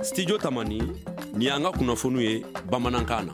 Studio Tamani ni anga kunnafoniw ye bamanankan na.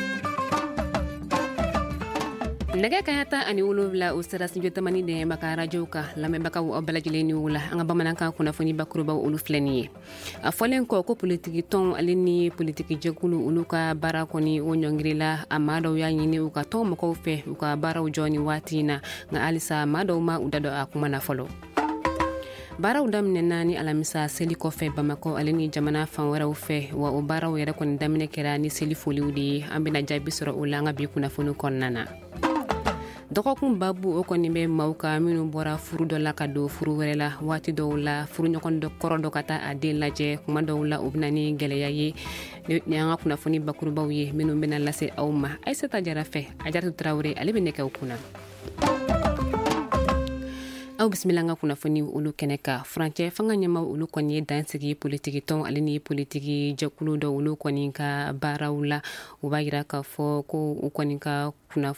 Nɛgɛ ka ta ani wolowula o sera studio Tamani de maka radio ka lamɛnbagaw aw bɛɛ lajɛlen ni wula an ka bamanankan kunnafoni bakurubaw olu filɛ nin ye a fɔlen kɔ ko politiki tɔn ale ni politiki jɛkulu olu ka baara kɔni o ɲɔngirila a maa dɔw y'a ɲini u ka tɔn mɔgɔw fɛ u ka baaraw jɔ ni waati na nka halisa maa dɔw ma u da dɔ a kuma na fɔlɔ. Baaraw daminɛna ni alamisa seli kɔfɛ Bamako ale ni jamana fan wɛrɛw fɛ wa o baaraw yɛrɛ kɔni daminɛ kɛra ni seli foliw de ye an bɛna jaabi sɔrɔ o la an ka bi kunnafoni kɔnɔna na. Dɔgɔkun babu o kɔni bɛ maaw ka minnu bɔra furu dɔ la ka don furu wɛrɛ la waati dɔw la furuɲɔgɔn dɔ kɔrɔ dɔ ka taa a den lajɛ kuma dɔw la o bɛna ni gɛlɛya ye ni an ka kunnafoni bakurubaw ye minnu bɛna lase aw ma Aisata Jara fɛ Ajaratu Tarawele ale bɛ nɛgɛw kunna. Aw bisimila an ka kunnafoni olu kɛnɛ ka furancɛ fanga ɲɛmaw olu kɔni ye dansigi politiki tɔn ale ni politiki jɛkulu dɔ olu kɔni ka baaraw la u b'a yira k'a fɔ ko u kɔni ka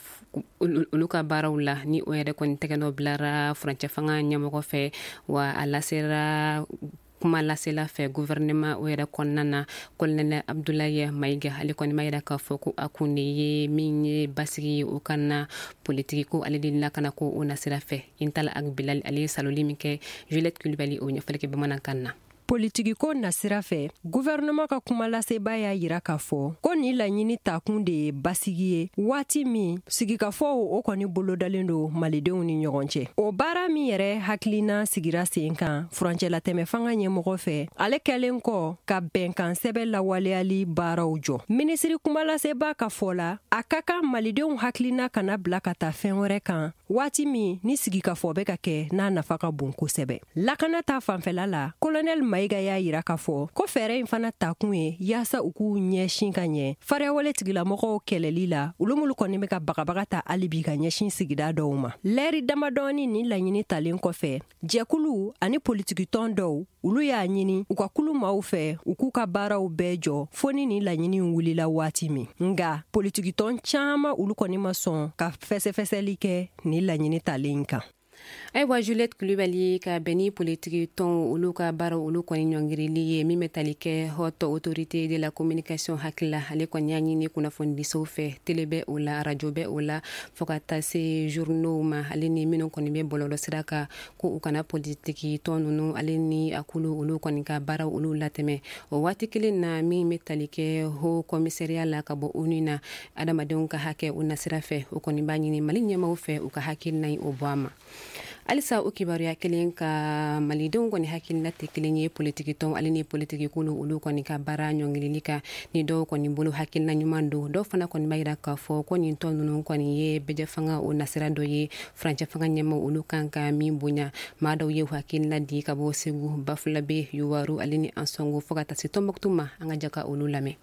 olu ka baaraw la ni o yɛrɛ kɔni tɛgɛ dɔ bilara furancɛ fanga ɲɛmɔgɔ fɛ wa a lasera kuma lasela fɛ gouvernement o yɛrɛ kɔnɔna na Colonel Abdoulaye Maïga ale kɔni ma yira k'a fɔ ko a kun de ye min ye basigi ye o kana politiki ko ale de lakana ko o nasira fɛ Intala ak Bilal ale saloli min kɛ Juliette Kulibali o ɲɛfɔli kɛ bamanankan na. Politiki ko nasira fɛ gouvernement ka kuma laseba y'a yira k'a fɔ ko ni laɲini takun de ye basigi ye waati min sigikafɔw o kɔni bolodalen do malidenw ni ɲɔgɔn cɛ o baara min yɛrɛ hakilina sigira sen kan furancɛlatɛmɛ fanga ɲɛmɔgɔ fɛ ale kɛlen kɔ ka bɛnkan sɛbɛ lawaleyali baaraw jɔ minisiri kumalaseba ka fɔ la a ka kan malidenw hakilina kana bila ka taa fɛn wɛrɛ kan waati min ni sigikafɔ bɛ ka kɛ n'a nafa ka bon kosɛbɛ lakana ta fanfɛla la Colonel Maïga y'a yira k'a fɔ ko fɛɛrɛ in fana takun ye yaasa u k'u ɲɛsin ka ɲɛ fariawale tigilamɔgɔw kɛlɛli la olu kɔni bɛ ka bagabaga ta halibi ka ɲɛsin sigida dɔw ma lɛri damadɔni ni laɲini talen kɔfɛ jɛkulu ani politiki tɔn dɔw olu y'a ɲini u ka kulu maaw fɛ u k'u ka baaraw bɛɛ jɔ fo ni laɲini wulila waati min nga politiki tɔn caman olu kɔni ma sɔn ka fɛsɛfɛsɛli kɛ ni laɲini talen kan. Ayiwa Juliette Kulibali ka bɛni politiki tɔn olu ka baara olu kɔni ɲɔngirili ye min bɛ tali kɛ haute autorité de la communication hakila ale kɔni y'a ɲini kunnafonidisow fɛ télé bɛ o la radio bɛ o la fo ka taa se journaux ma ale ni minnu kɔni bɛ bɔlɔlɔ sira kan ko u kana politiki tɔn ninnu ale ni a kulu olu kɔni ka baara olu latɛmɛ o waati kelen na min bɛ tali kɛ haut commissariat la ka bɔ ONU na adamadenw ka hakɛ o nasira fɛ o kɔni b'a ɲini Mali ɲɛmaw fɛ u ka hakilina ye o bɔ a ma. Alisa o kibaruya kelen ka malidenw kɔni hakilina tɛ kelen ye politiki tɔn ale ni politiki kulu olu kɔni ka baara ɲɔngirili kan ni dɔw kɔni bolo hakilina ɲuman don dɔw fana kɔni b'a yira k'a fɔ ko nin tɔn ninnu kɔni ye bɛjɛ fanga o nasira dɔ ye furancɛ fanga ɲɛmaw olu kan ka min bonya maa dɔw ye hakilina di ka bɔ Segu Bafulabe Yuwaru ale ni Ansongo fo ka taa se Tɔnbɔkutu ma an ka jaka olu lamɛn.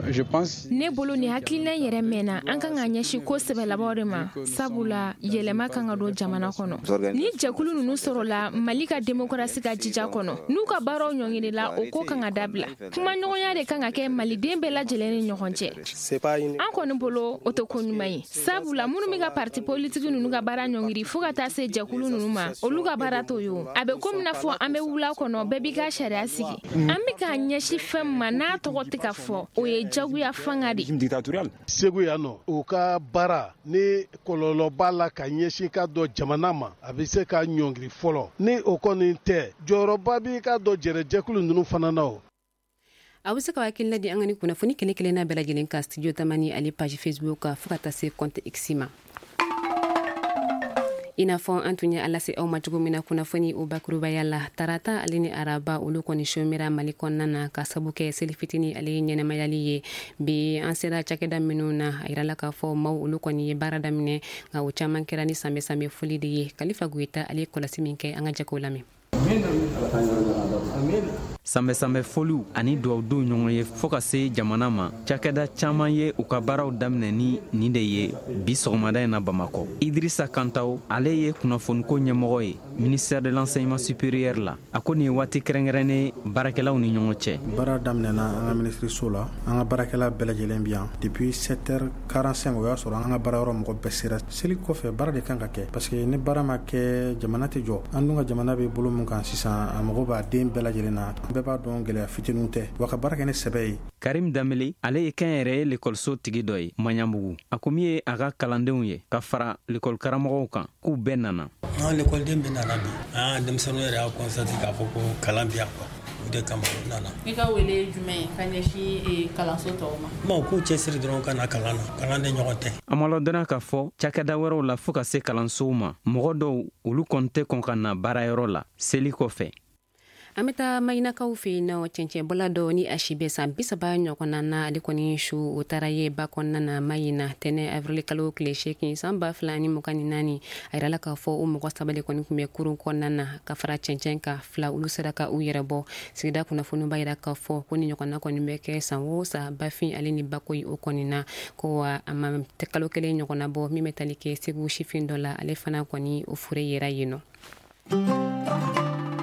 Ne bolo ni hakilina yɛrɛ mɛnna an kan ka ɲɛsin ko sɛbɛlabaw de ma sabula yɛlɛma kan ka don jamana kɔnɔ ni jɛkulu ninnu sɔrɔla Mali ka démocratie ka jija kɔnɔ n'u ka baaraw ɲɔngirila o ko kan ka dabila kuma ɲɔgɔnya de kan ka kɛ maliden bɛɛ lajɛlen ni ɲɔgɔn cɛ an kɔni bolo o tɛ ko ɲuman ye sabula minnu bɛ ka parti politiki ninnu ka baara ɲɔngiri fo ka taa se jɛkulu ninnu ma olu ka baara t'o ye a bɛ komi n'a fɔ an bɛ wula kɔnɔ bɛɛ b'i ka sariya sigi an bɛ ka ɲɛsin fɛn ma n'a tɔgɔ tɛ ka fɔ o ye jagoya fanga di Segu yan nɔ u ka baara ni kɔlɔlɔ b'a la ka ɲɛsin ka dɔ jamana ma a bɛ se ka ɲɔngiri fɔlɔ ni o kɔni tɛ jɔyɔrɔba b'i ka dɔ jɛrɛjɛkulu ninnu fana na o. A bɛ se ka hakilina di an ka ni kunnafoni kelen kelenna bɛɛ lajɛlen ka studio Tamani ale page Facebook ka fo ka taa se compte X ma. I n'a fɔ an tun ye ala se aw ma cogo min na kunnafoni o bakurubaya la tarata ale ni araba olu kɔni shomira Mali kɔnɔna na ka sabu kɛ seli fitini ale ɲɛnamayali ye bi an sera cakɛda minnu na a yirala k'a fɔ maaw olu kɔni ye baara daminɛ nka o caman kɛra ni sanbɛ foli de ye Kalifa Goyita ale kɔlɔsi min kɛ an ka jɛkɛw lamɛn. Sanbɛ foliw ani duwawudenw ɲɔgɔn ye fo ka se jamana ma cakɛda caman ye u ka baaraw daminɛ ni nin de ye bi sɔgɔmada in na Bamakɔ. Idrissa Kantaw ale ye kunnafoniko ɲɛmɔgɔ ye ministère de l'enseignement supérieur la a ko nin ye waati kɛrɛnkɛrɛnnen baarakɛlaw ni ɲɔgɔn cɛ. Baara daminɛna an ka ministre so la an ka baarakɛla bɛɛ lajɛlen bi yan depuis 7h45 o y'a sɔrɔ an ka baara yɔrɔ mɔgɔ bɛɛ sera. Seli kɔfɛ baara de kan ka kɛ parce que ni baara ma kɛ jamana tɛ jɔ. An dun ka jamana bɛ bolo min kan sisan a mɔgɔ b'a den bɛɛ lajɛlen na bɛɛ b'a dɔn gɛlɛya fitininw tɛ wa ka baara kɛ ni sɛbɛ ye. Karim Danbele ale ye kɛnyɛrɛ ye l'écoleso tigi dɔ ye Maɲanbugu. A ko min ye a ka kalandenw ye ka fara l'école karamɔgɔw kan k'u bɛɛ nana. L'écoleden bɛ nana bi denmisɛnninw yɛrɛ y'a constaté k'a fɔ ko kalan bɛ yan o de kama u nana. I ka wele jumɛn ye ka ɲɛsin kalanso tɔw ma? Bon k'u cɛsiri dɔrɔn ka na kalan na kalan de ɲɔgɔn tɛ. A ma lɔdɔnna k'a fɔ cakɛda wɛrɛw la fɔɔ ka se kalansow ma mɔgɔ dɔw olu kɔni tɛ kɔn ka na baarayɔrɔ la seli kɔfɛ. An bɛ taa Mayinakaw fɛ yen nɔ cɛncɛnbɔla dɔ ni a si bɛ san 30 ɲɔgɔnna na ale kɔni su o taara ye ba kɔnɔna na Mayina tɛnɛ avril kalo tile 8 san 2024 a yirala k'a fɔ o mɔgɔ saba de kɔni tun bɛ kurun kɔnɔna na ka fara cɛncɛn ka fila olu sera ka u yɛrɛ bɔ. Sigida kunnafoni b'a yira k'a fɔ ko ni ɲɔgɔnna kɔni bɛ kɛ san o san Bafin ale ni Bakoyi o kɔni na ko a ma kalo kelen ɲɔgɔnna bɔ min bɛ tali kɛ Segu sifin dɔ la ale fana kɔni o fure yera yen nɔ.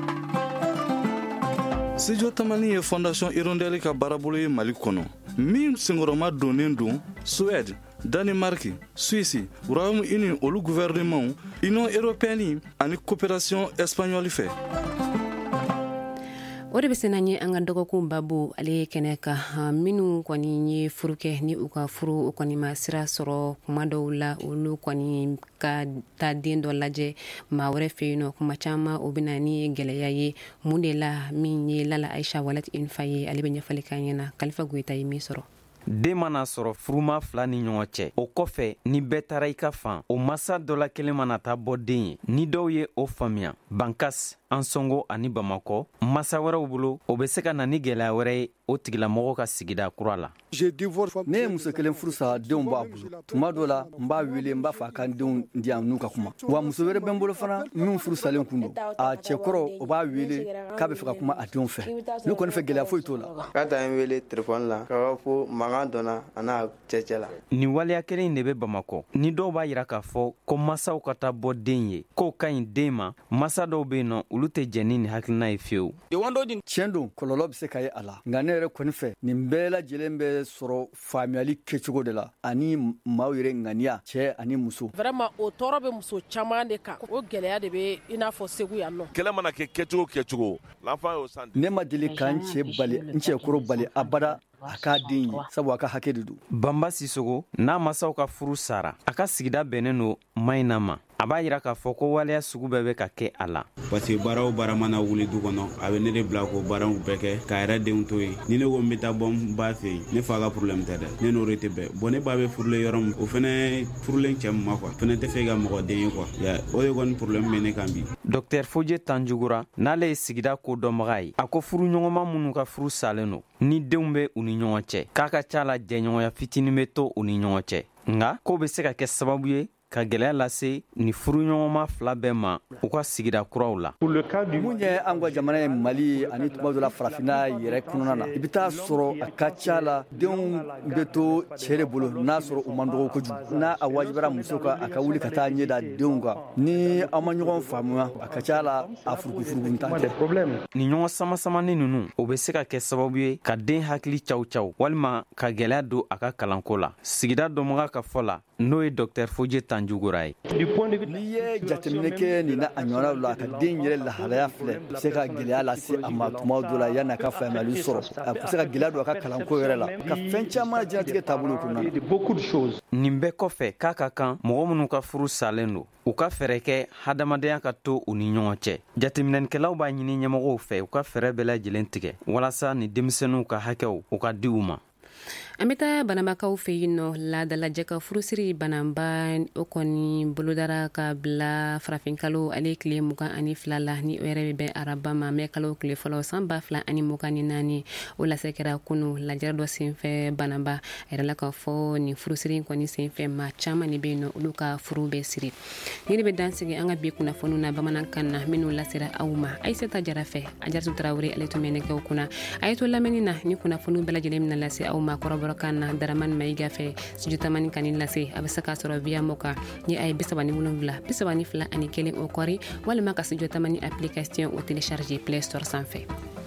Studio Tamani ye Fondation Hirondelle ka baarabolo ye Mali kɔnɔ min senkɔrɔma donnen don Suède, Danemark, Suisse, Royaume-Uni olu gouvernement, Union européenne ani coopération espagnole fɛ. O de bɛ se n'an ye an ka dɔgɔkun babu ale kɛnɛ ka minnu kɔni ye furu kɛ ni u ka furu o kɔni ma sira sɔrɔ kuma dɔw la olu kɔni ka taa den dɔ lajɛ maa wɛrɛ fɛ yen nɔ kuma caman o bɛ na ni gɛlɛya ye mun de la min ye Lala Aisha Walet Infa ye ale bɛ ɲɛfɔli k'an ɲɛna Kalifa Goyita ye min sɔrɔ. Den mana sɔrɔ furuma fila ni ɲɔgɔn cɛ o kɔfɛ ni bɛɛ taara I ka fan o masa dɔ la kelen mana taa bɔ den ye ni dɔw ye o faamuya Bankas Ansongo ani Bamakɔ masa wɛrɛw bolo o bɛ se ka na ni gɛlɛya wɛrɛ ye o tigilamɔgɔ ka sigida kura la. Ne ye muso kelen furu sa denw b'a bolo tuma dɔ la n b'a wele n b'a fɔ a ka denw di yan n'u ka kuma wa muso wɛrɛ bɛ n bolo fana min furu salen kun don a cɛkɔrɔ o b'a wele k'a bɛ fɛ ka kuma a denw fɛ ne kɔni fɛ gɛlɛya foyi t'o la. K'a taa n wele telefɔni la k'a fɔ mankan dɔnna a n'a cɛcɛ la. Nin waleya kelen de bɛ Bamakɔ ni dɔw b'a yira k'a fɔ ko masaw ka taa bɔ den ye k'o ka ɲi den ma masa dɔw bɛ yen nɔ olu tɛ jɛn ni hakilina ye fiyewu. Tiɲɛ don kɔlɔlɔ bɛ se ka ye a la nka ne yɛrɛ kɔni fɛ nin bɛɛ lajɛlen bɛ sɔrɔ faamuyali kɛcogo de la ani maaw yɛrɛ ŋaniya cɛ ani muso. Vraiment o tɔɔrɔ bɛ muso caman de kan o gɛlɛya de bɛ I n'a fɔ Segu yan nɔ. Kɛlɛ mana kɛ kɛcogo l'enfant y'o senti. Ne ma deli ka n cɛ kɔrɔ bali abada a ka den ye sabu a ka hakɛ de don. Bamba Sisogo n'a masaw ka furu sara a ka sigida bɛnnen don Mayina ma a b'a yira k'a fɔ ko waleya sugu bɛɛ bɛ ka kɛ a la. Parce que baara o baara mana wuli du kɔnɔ a bɛ ne de bila ko baaraw bɛɛ kɛ k'a yɛrɛ denw to yen ni ne ko n bɛ taa bɔ n ba fɛ yen ne fa ka problème tɛ dɛ ne n'o de tɛ bɛn bon ne ba bɛ furulen yɔrɔ min o fɛnɛ furulen cɛ min ma quoi fɛnɛ tɛ fɛ ka mɔgɔ den ye quoi o de kɔni problème bɛ ne kan bi. Dr Fodje Tanjugura n'ale ye sigida ko dɔnbaga ye a ko furu ɲɔgɔnma minnu ka furu salen don ni denw bɛ u ni ɲɔgɔn cɛ k'a ka ca la jɛɲɔgɔnya fitinin bɛ to u ni ɲɔgɔn cɛ nka ko bɛ se ka kɛ sababu ye ka gɛlɛya lase ni furuɲɔgɔnma fila bɛɛ ma u ka sigida kuraw la. Mun ye an ka jamana ye Mali ani tuma dɔ la farafinna yɛrɛ kɔnɔna na I bɛ taa sɔrɔ a ka ca la denw bɛ to cɛ de bolo n'a sɔrɔ u man dɔgɔ kojugu n'a a wajibira muso kan a ka wuli ka taa ɲɛ da denw kan ni aw ma ɲɔgɔn faamuya a ka ca la a furukufuruku tan tɛ. Ni ɲɔgɔn samasamani ninnu o bɛ se ka kɛ sababu ye ka den hakili caw caw walima ka gɛlɛya don a ka kalanko la. Sigida dɔnbaga ka fɔ la n'o ye Dr Fodje Tanjugura ye. N'i ye jateminɛ kɛ nin na a ɲɔgɔnnaw la ka den yɛrɛ lahalaya filɛ a bɛ se ka gɛlɛya lase a ma tuma dɔ la yanni a ka faamuyali sɔrɔ a bɛ se ka gɛlɛya don a ka kalanko yɛrɛ la ka fɛn caman diɲɛlatigɛ taabolo kɔnɔna na. Nin bɛɛ kɔfɛ k'a ka kan mɔgɔ minnu ka furu salen don u ka fɛɛrɛ kɛ hadamadenya ka to u ni ɲɔgɔn cɛ. Jateminɛlikɛlaw b'a ɲini ɲɛmɔgɔw fɛ u ka fɛɛrɛ bɛɛ lajɛlen tigɛ walasa ni denmisɛnninw ka hakɛw u ka di u ma. An bɛ taa banabakaw fɛ yen nɔ laadalajɛ ka furusiri bananba o kɔni bolodara ka bila farafinkalo ale tile 22 la ni o yɛrɛ bɛ bɛn araba ma mɛ kalo tile fɔlɔ san 2024 o lase kɛra kunu lajɛrɛ dɔ senfɛ bananba a yɛrɛ la k'a fɔ nin furusiri in kɔni senfɛ maa caman de bɛ yen nɔ olu ka furu bɛ siri ni de bɛ dansigi an ka bi kunnafoniw na bamanankan na minnu lasera aw ma Aisata Jara fɛ Ajaratu Tarawele ale tun bɛ nɛgɛw kunna a ye to lamɛnni na ni kunnafoniw bɛɛ lajɛlen mina lase aw ma ma kɔrɔbɔrɔ kan na Daraman Mayiga fɛ studio tamani kani lase a bɛ se ka sɔrɔ via Moka ni a ye 77 22 ani 1 o kɔri walima ka studio tamani application o télécharger Play Store sanfɛ.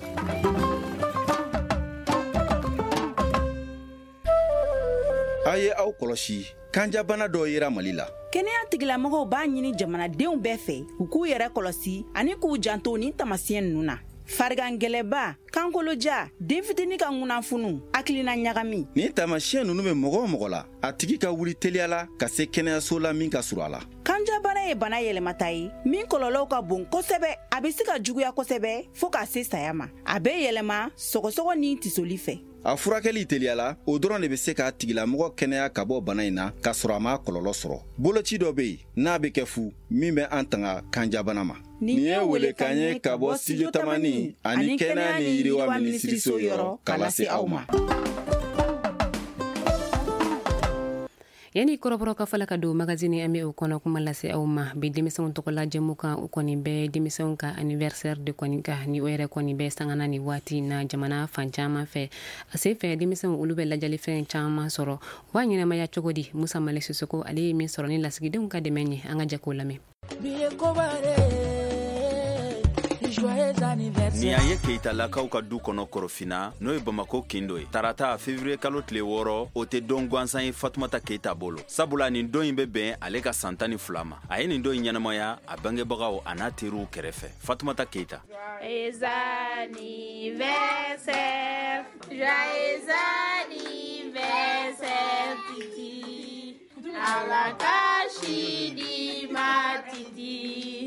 Aye aw kɔlɔsi kanjabana dɔ yera Mali la. Kɛnɛya tigilamɔgɔw b'a ɲini jamanadenw bɛɛ fɛ u k'u yɛrɛ kɔlɔsi ani k'u janto ni tamasiyɛn ninnu na. Farigangɛlɛba, kankoloja, denfitini ka ŋunafunu, hakilina ɲagami. Ni tamasiyɛn ninnu bɛ mɔgɔ o mɔgɔ la, a tigi ka wuli teliya la ka se kɛnɛyaso la min ka surun a la. Kanjabana ye bana yɛlɛmata ye min kɔlɔlɔw ka bon kosɛbɛ, a bɛ se ka juguya kosɛbɛ fo ka se saya ma. A bɛ yɛlɛma sɔgɔsɔgɔ ni tisoli fɛ. A furakɛli teliyala o dɔrɔn de bɛ se ka tigilamɔgɔ kɛnɛya ka bɔ bana in na ka sɔrɔ a ma kɔlɔlɔ sɔrɔ. Boloci dɔ bɛ yen n'a bɛ kɛ fu min bɛ an tanga kanjabana ma. Nin ye welekan ye ka bɔ studio tamani ani kɛnɛya ni yiriwa minisiriso yɔrɔ k'a lase aw ma. Yani kɔrɔbɔrɔ ka fala ka don magazine an bɛ o kɔnɔ kuma lase aw ma bi denmisɛnw tɔgɔ la jɛmu kan o kɔni bɛ denmisɛnw ka anniversaire de kɔni ka ni o yɛrɛ kɔni bɛ sangana ni waati na jamana fan caman fɛ a se fɛ denmisɛnw olu bɛ lajali fɛn caman sɔrɔ wa ɲɛnamaya cogo di Musa Male Sisoko ale ye min sɔrɔ ni lasigidenw ka dɛmɛ ɲɛ an ka jɛ k'o lamɛn. Ni a ye Keita lakaw ka du kɔnɔ Korofina n'o ye Bamako kindo ye tarata février kalo tile 6 o tɛ don gansan ye Fatumata Keita bolo sabula nin don in bɛ bɛn ale ka san 12 ma a ye nin don in ɲɛnamaya a bangebagaw a n'a teriw kɛrɛfɛ Fatumata Keita. Joyeux anniversaire, joyeux anniversaire Titi, alakashi di ma Titi,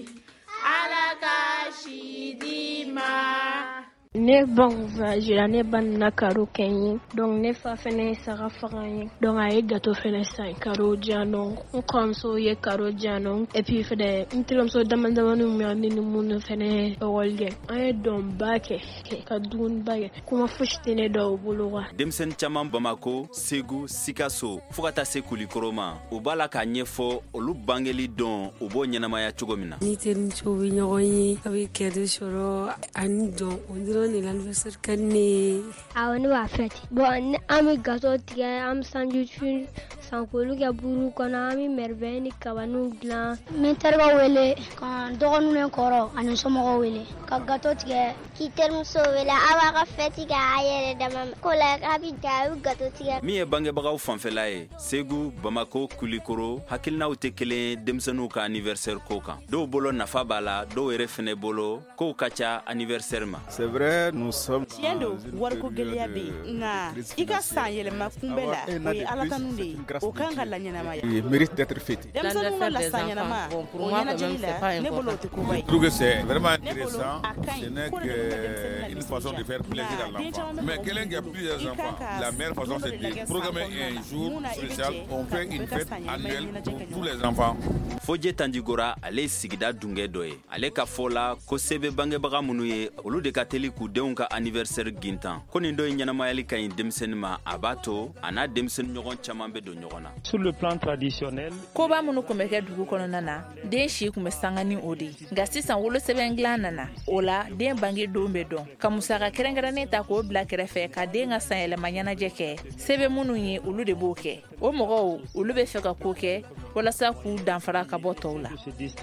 alakashi di ma. Ne banguvaji ne ban na karo kenyi donc ne fa fene sara fagan donc ay gato fene sai karo jano on konso ye karo jano et puis fede introm so damandamanu mi ni mun fene wolge ay don bake ka dun bake kuma fushtine do buluwa demsen caman Bamako Segu Sikaso fukata se kulikoroma u bala ka ɲɛfɔ olu bangeli don u bo ɲɛnamaya cogo min na ni terin chobi ɲɔgɔn a bɛ kɛde sɔrɔ ani don on ni l'anniversaire kanne awani wa fête bon ami gâteau tigɛ am sandwich sankolu kɛ buru kɔnɔ ami merveille ni kabanu dilan min terikɛ wele ka dɔgɔninw kɔrɔ ani somɔgɔw wele ka gâteau tigɛ k'i terimuso wele a b'a ka fête kɛ a yɛrɛ dama ko la a bɛ da a bɛ gâteau tigɛ min ye bangebagaw fanfɛla ye Segu Bamako Kulikoro hakilinaw tɛ kelen denmisɛnninw ka anniversaire ko kan dɔw bolo nafa b'a la dɔw yɛrɛ fɛnɛ bolo kow ka ca anniversaire ma c'est vrai tiɲɛ don wariko gɛlɛya bɛ yen nka i ka san yɛlɛma kunbɛ la o ye ala tanu de ye o kan ka laɲɛnamaya mérite d'être fêté denmisɛnninw ka lasan ɲɛnama o ɲɛnajɛli la ne bolo o tɛ koba ye je trouve que c'est vraiment intéressant ce n'est qu'une façon de faire plaisir à l'enfant mais quelqu'un qui a plusieurs enfants la meilleure façon c'est de programmer un jour spécial on fait une fête annuelle pour tous les enfants Fodje Tandjigora ale sigida dungɛ dɔ ye ale ka fɔ la ko sebe bangebaga minnu ye olu de ka teli k'u denw ka anniversaire gintan ko nin dɔ ye ɲɛnamayali ka ɲi denmisɛnnin ma a b'a to a n'a denmisɛnnin ɲɔgɔn caman bɛ don ɲɔgɔn na. Sur le plan traditionnel koba minnu kun bɛ kɛ dugu kɔnɔna na den si kun bɛ sanga ni o de ye nka sisan wolosɛbɛn dilan nana o la den bange don bɛ dɔn ka musaka kɛrɛnkɛrɛnnen ta k'o bila kɛrɛfɛ ka den ka sanyɛlɛma ɲɛnajɛ kɛ sɛbɛn minnu ye olu de b'o kɛ o mɔgɔw olu bɛ fɛ ka ko kɛ walasa k'u danfara ka bɔ tɔw la.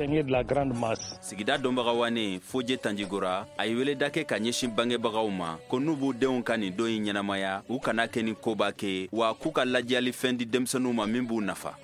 Sigida dɔnbaga wane Fodje Tandjigora a ye weleda kɛ ka ɲɛsin bangebagaw ma ko n'u b'u denw ka nin don in ɲɛnamaya u kana kɛ ni koba kɛ wa k'u ka lajɛli fɛn di denmisɛnninw ma min b'u nafa.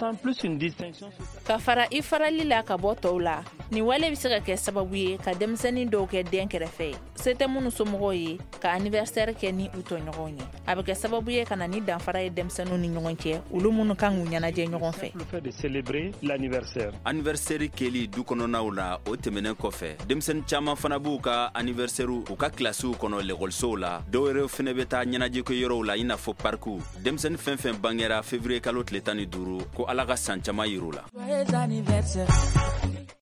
Ka fara I farali la ka bɔ tɔw la nin wale bɛ se ka kɛ sababu ye ka denmisɛnnin dɔw kɛ den kɛrɛfɛ se tɛ minnu somɔgɔw ye ka anniversaire kɛ ni u tɔɲɔgɔnw ye a bɛ kɛ sababu ye ka na ni danfara ye denmisɛnninw ni ɲɔgɔn cɛ olu minnu kan k'u ɲɛnajɛ ɲɔgɔn fɛ. Anniversaire keli du kɔnɔnaw la o tɛmɛnen kɔfɛ denmisɛnnin caman fana b'u ka anniversaire u ka kilasiw kɔnɔ l'écolesow la dɔw yɛrɛ fɛnɛ bɛ taa ɲɛnajɛkɛ yɔrɔw la i n'a fɔ parku denmisɛnnin fɛn fɛn bangera février kalo tile 15 ko ala ka san caman yir'u la.